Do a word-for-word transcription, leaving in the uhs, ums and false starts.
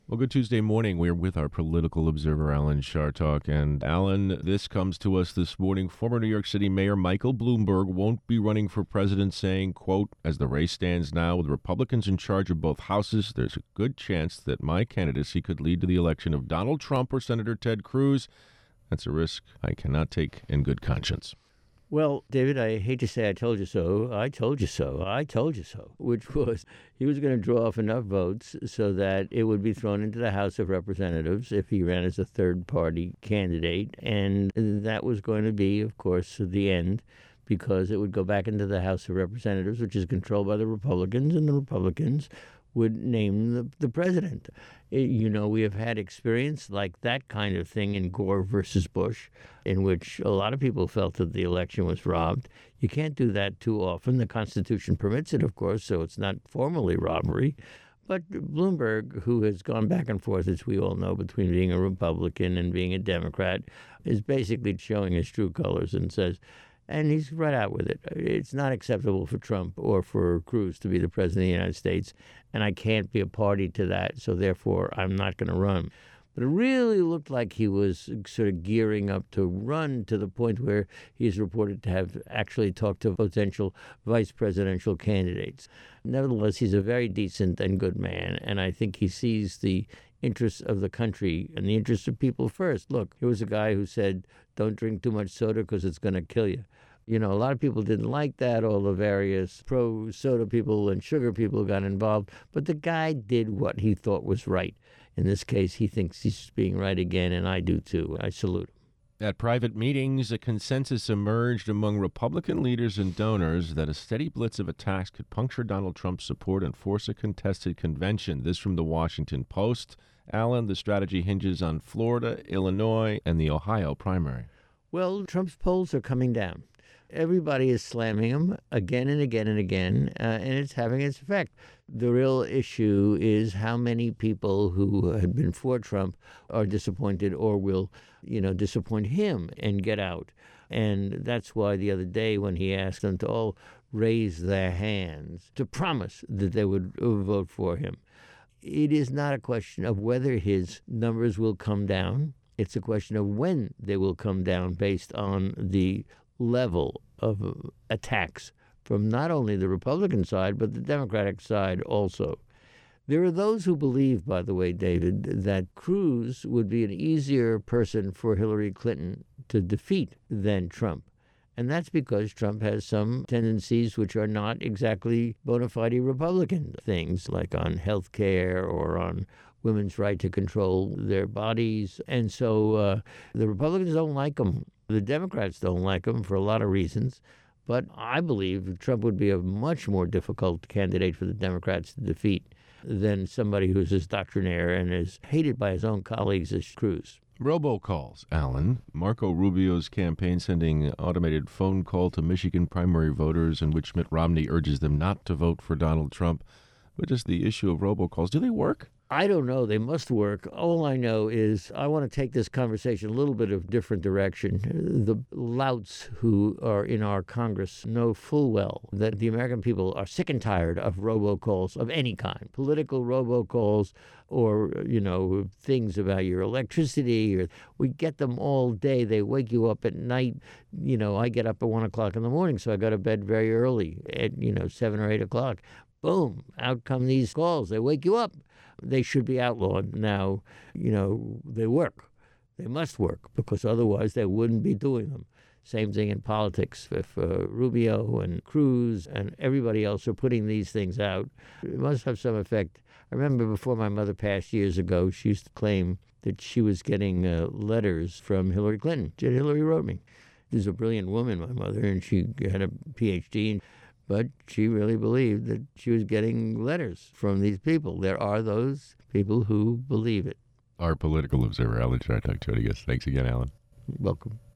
Well, good Tuesday morning. We're with our political observer, Alan Chartock. And Alan, this comes to us this morning. Former New York City Mayor Michael Bloomberg won't be running for president, saying, quote, as the race stands now with Republicans in charge of both houses, there's a good chance that my candidacy could lead to the election of Donald Trump or Senator Ted Cruz. That's a risk I cannot take in good conscience. Well, David, I hate to say I told you so. I told you so. I told you so, which was he was going to draw off enough votes so that it would be thrown into the House of Representatives if he ran as a third-party candidate. And that was going to be, of course, the end, because it would go back into the House of Representatives, which is controlled by the Republicans, and the Republicans would name the, the president. It, you know, we have had experience like that kind of thing in Gore versus Bush, in which a lot of people felt that the election was robbed. You can't do that too often. The Constitution permits it, of course, so it's not formally robbery. But Bloomberg, who has gone back and forth, as we all know, between being a Republican and being a Democrat, is basically showing his true colors and says, and he's right out with it. It's not acceptable for Trump or for Cruz to be the president of the United States, and I can't be a party to that, so therefore I'm not going to run. But it really looked like he was sort of gearing up to run, to the point where he's reported to have actually talked to potential vice presidential candidates. Nevertheless, he's a very decent and good man, and I think he sees the interests of the country and the interests of people first. Look, here was a guy who said, don't drink too much soda because it's going to kill you. You know, a lot of people didn't like that. All the various pro-soda people and sugar people got involved. But the guy did what he thought was right. In this case, he thinks he's being right again, and I do too. I salute him. At private meetings, a consensus emerged among Republican leaders and donors that a steady blitz of attacks could puncture Donald Trump's support and force a contested convention. This from the Washington Post. Alan, the strategy hinges on Florida, Illinois, and the Ohio primary. Well, Trump's polls are coming down. Everybody is slamming him again and again and again, uh, and it's having its effect. The real issue is how many people who had been for Trump are disappointed or will, you know, disappoint him and get out. And that's why the other day when he asked them to all raise their hands to promise that they would vote for him, it is not a question of whether his numbers will come down. It's a question of when they will come down based on the level of attacks from not only the Republican side, but the Democratic side also. There are those who believe, by the way, David, that Cruz would be an easier person for Hillary Clinton to defeat than Trump. And that's because Trump has some tendencies which are not exactly bona fide Republican things, like on health care or on women's right to control their bodies. And so uh, the Republicans don't like him. The Democrats don't like him for a lot of reasons. But I believe Trump would be a much more difficult candidate for the Democrats to defeat than somebody who's as doctrinaire and as hated by his own colleagues as Cruz. Robocalls, Alan. Marco Rubio's campaign sending automated phone call to Michigan primary voters in which Mitt Romney urges them not to vote for Donald Trump. But just the issue of robocalls, do they work? I don't know. They must work. All I know is I want to take this conversation a little bit of different direction. The louts who are in our Congress know full well that the American people are sick and tired of robocalls of any kind, political robocalls or, you know, things about your electricity. Or we get them all day. They wake you up at night. You know, I get up at one o'clock in the morning, so I go to bed very early at, you know, seven or eight o'clock. Boom, out come these calls. They wake you up. They should be outlawed. Now, you know, they work. They must work because otherwise they wouldn't be doing them. Same thing in politics. If uh, Rubio and Cruz and everybody else are putting these things out, it must have some effect. I remember before my mother passed years ago, she used to claim that she was getting uh, letters from Hillary Clinton. Hillary wrote me. She's a brilliant woman, my mother, and she had a P H D. But she really believed that she was getting letters from these people. There are those people who believe it. Our political observer, Alan Chartock, joining us. Thanks again, Alan. Welcome.